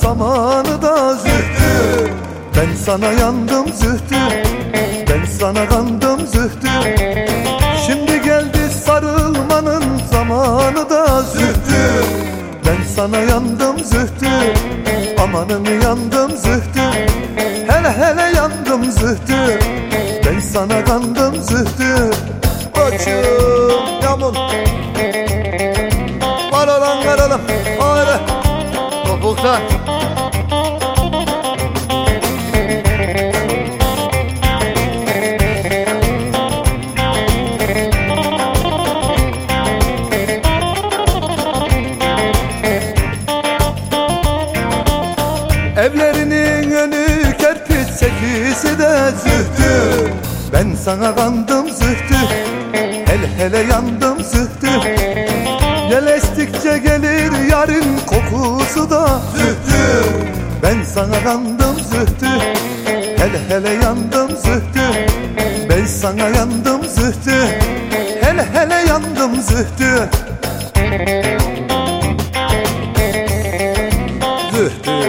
zamanı da zühtü. Ben sana yandım zühtü, ben sana kandım zühtü. Şimdi geldi sarılmanın zamanı da zühtü. Ben sana yandım zühtü, amanın yandım zühtü. Hele hele yandım zühtü, ben sana kandım zühtü. Koçum yamun var olan karalım öyle topukta. Evlerinin önü kerpiç, sekisi de zühtü. Ben sana kandım zühtü, hele hele yandım zühtü. Gel estikçe gelir yarın kokusu da zühtü. Ben sana kandım zühtü, hele hele yandım zühtü. Ben sana yandım zühtü, hele hele yandım zühtü. Zühtü.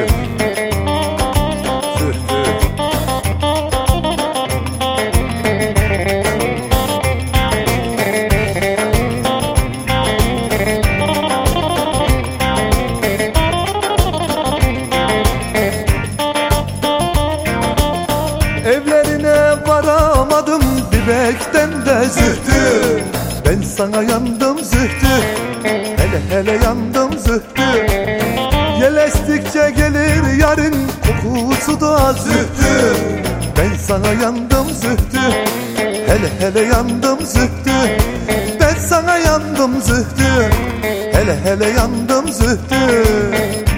Evlerine varamadım Bibek'ten de zühtü. Ben sana yandım zühtü, hele hele yandım zühtü. Gel estikçe gelir yarın kokusu da zühtü. Ben sana yandım zühtü, hele hele yandım zühtü. Ben sana yandım zühtü, hele hele yandım zühtü.